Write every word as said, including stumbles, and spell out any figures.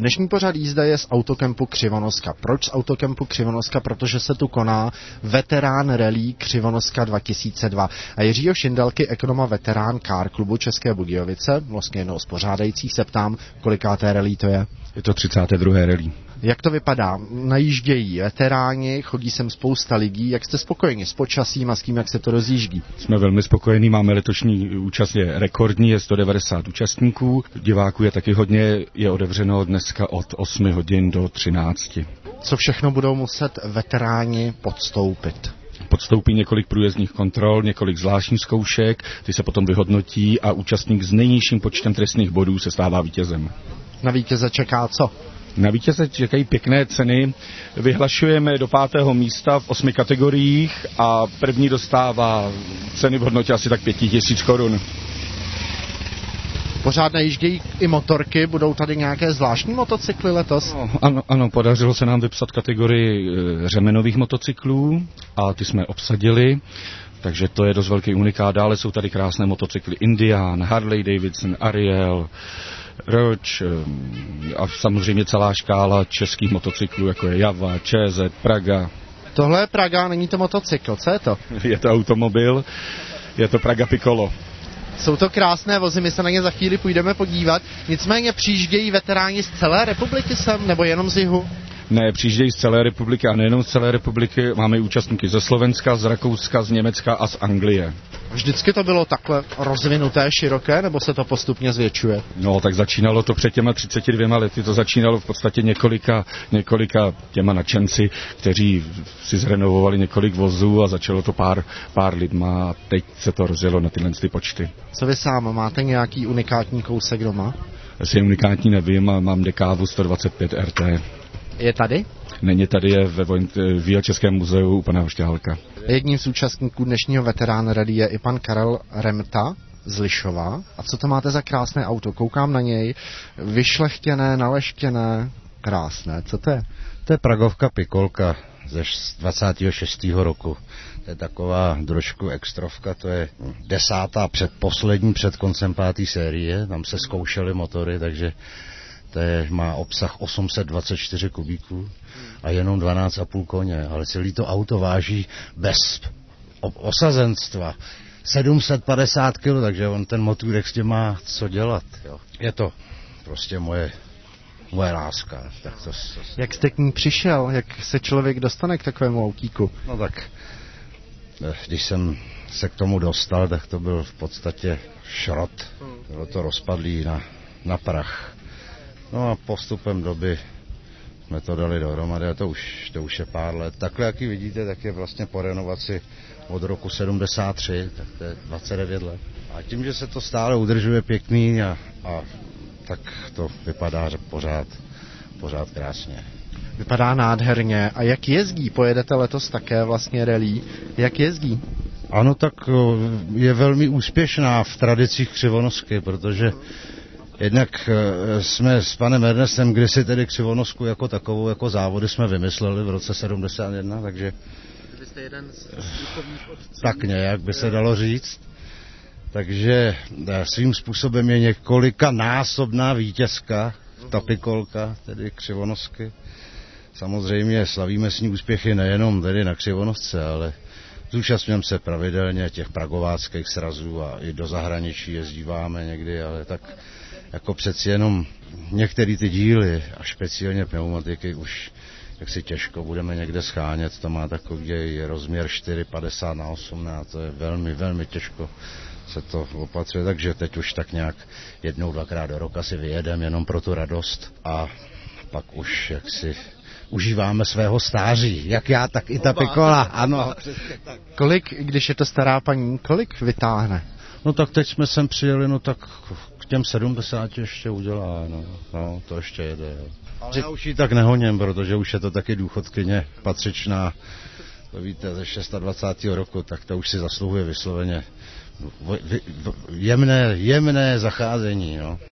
Dnešní pořad jízda je z autokempu Křivonoska. Proč z autokempu Křivonoska? Protože se tu koná veterán rally Křivonoska dva tisíce dva. A Jiřího Šindalky, ekonoma veterán Car klubu České Budějovice, vlastně jednoho z pořádajících, se ptám, kolikáté rally to je? Je to třicáté druhé rally. Jak to vypadá? Najíždějí veteráni, chodí sem spousta lidí. Jak jste spokojeni s počasím a s tím, jak se to rozjíždí? Jsme velmi spokojení, máme letošní účast je rekordní, je sto devadesát účastníků. Diváků je taky hodně, je otevřeno dneska od osmi hodin do třinácti. Co všechno budou muset veteráni podstoupit? Podstoupí několik průjezdních kontrol, několik zvláštních zkoušek, ty se potom vyhodnotí a účastník s nejnižším počtem trestných bodů se stává vítězem. Na vítěze čeká co? Na vítěze čekají pěkné ceny. Vyhlašujeme do pátého místa v osmi kategoriích a první dostává ceny v hodnotě asi tak pět tisíc korun. Pořád najíždějí i motorky, budou tady nějaké zvláštní motocykly letos? No, ano, ano, podařilo se nám vypsat kategorii řemenových motocyklů a ty jsme obsadili. Takže to je dost velký unikát. Dále jsou tady krásné motocykly Indian, Harley Davidson, Ariel, Roach a samozřejmě celá škála českých motocyklů, jako je Java, Č Z, Praga. Tohle je Praga, není to motocykl, co je to? Je to automobil, je to Praga Piccolo. Jsou to krásné vozy, my se na ně za chvíli půjdeme podívat. Nicméně přijíždějí veteráni z celé republiky sem, nebo jenom z jihu? Ne, přijíždějí z celé republiky a nejenom z celé republiky, máme účastníky ze Slovenska, z Rakouska, z Německa a z Anglie. Vždycky to bylo takhle rozvinuté, široké, nebo se to postupně zvětšuje? No, tak začínalo to před těma třiceti dvěma lety, to začínalo v podstatě několika, několika těma nadšenci, kteří si zrenovovali několik vozů a začalo to pár, pár lidma a teď se to rozjelo na tyhle ty počty. Co vy sám, máte nějaký unikátní kousek doma? Asi unikátní nevím, ale mám dekávu sto dvacet pět R T. Je tady? Není, tady je ve vojn, v Jihočeském muzeu u pana Hošťálka. Jedním z účastníků dnešního veterán rally je i pan Karel Remta z Lišova. A co to máte za krásné auto? Koukám na něj, vyšlechtěné, naleštěné, krásné. Co to je? To je Pragovka Pikolka ze dvacátého šestého roku. To je taková trošku extrovka, to je desátá předposlední před koncem páté série. Tam se zkoušely motory, takže to je, má obsah osm set dvacet čtyři kubíků a jenom dvanáct a půl koně, ale celý to auto váží bez osazenstva sedm set padesát kilo, takže on ten motůrek s tím má co dělat. Jo. Je to prostě moje, moje láska. Tak to, to, jak jste k ní přišel? Jak se člověk dostane k takovému autíku? No tak, když jsem se k tomu dostal, tak to byl v podstatě šrot. Bylo to rozpadlý na, na prach. No a postupem doby jsme to dali dohromady a to už, to už je pár let. Takhle, jak ji vidíte, tak je vlastně po renovaci od roku sedmdesát tři, tak to je dvacet devět let. A tím, že se to stále udržuje pěkný a, a tak to vypadá, že pořád, pořád krásně. Vypadá nádherně. A jak jezdí? Pojedete letos také vlastně rally. Jak jezdí? Ano, tak je velmi úspěšná v tradicích Křivonosky, protože jednak jsme s panem Ernestem kdysi tedy Křivonosku jako takovou, jako závody jsme vymysleli v roce sedmdesát jedna, takže vy jste jeden z duchovních otců. Tak nějak by se dalo říct. Takže svým způsobem je několika násobná vítězka, ta Pikolka, tedy Křivonosky. Samozřejmě slavíme s ní úspěchy nejenom tedy na Křivonosce, ale zúčastňujeme se pravidelně těch pragováckých srazů a i do zahraničí jezdíváme někdy, ale tak jako přeci jenom některé ty díly a speciálně pneumatiky už jak si těžko budeme někde schánět, to má takový rozměr čtyři padesát na osmnáct, to je velmi, velmi těžko se to opatřuje, takže teď už tak nějak jednou, dvakrát do roka si vyjedeme jenom pro tu radost a pak už jak si užíváme svého stáří, jak já, tak i ta Pikola, ano. Kolik, když je to stará paní, kolik vytáhne? No tak teď jsme sem přijeli, no tak k těm sedmdesáti ještě udělá, no, no to ještě jede. Jo. Ale já už ji tak nehoním, protože už je to taky důchodkyně patřičná, to víte, ze dvacátého šestého roku, tak to už si zasluhuje vysloveně jemné, jemné zacházení, no.